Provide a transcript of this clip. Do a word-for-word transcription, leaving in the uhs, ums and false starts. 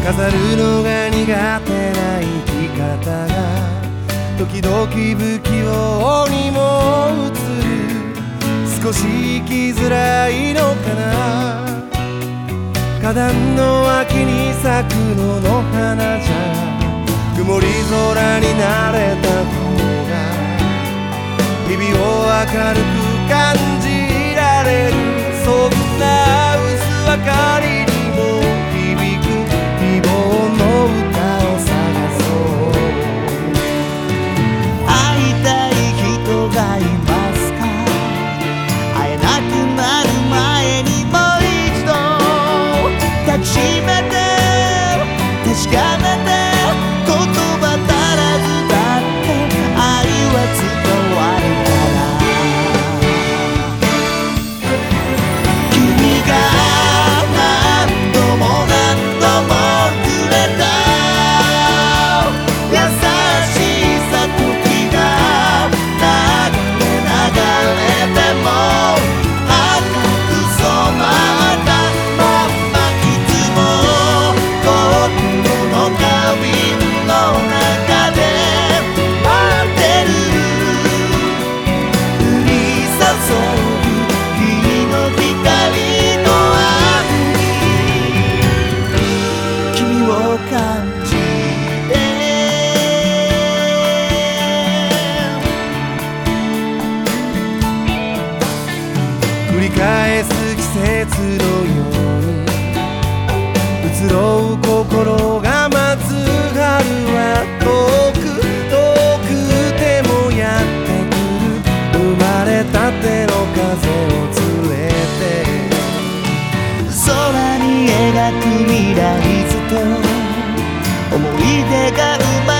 飾るのが苦手な生き方が時々不器用にも映る。少し生きづらいのかな。花壇の脇に咲く野の花じゃ曇り空になれた方が日々を明るく感じられる。そんな薄明かりにも響く希望の歌を探そう。 会いたい人がいますか。会えなくなる前にもう一度抱きしめて確かめて、言葉足らずだって愛は伝わるから。君が何度も何度もくれた優しさ、時が流れ流れても赤く染まったまんま、いつも心の花瓶の中で待ってる。降り注ぐ君の光の雨に君を感じて、 繰り返す季節のように移ろう心が待つ春は遠く遠くてもやってくる。生まれたての風を連れて空に描く未来図と思い出が生まれ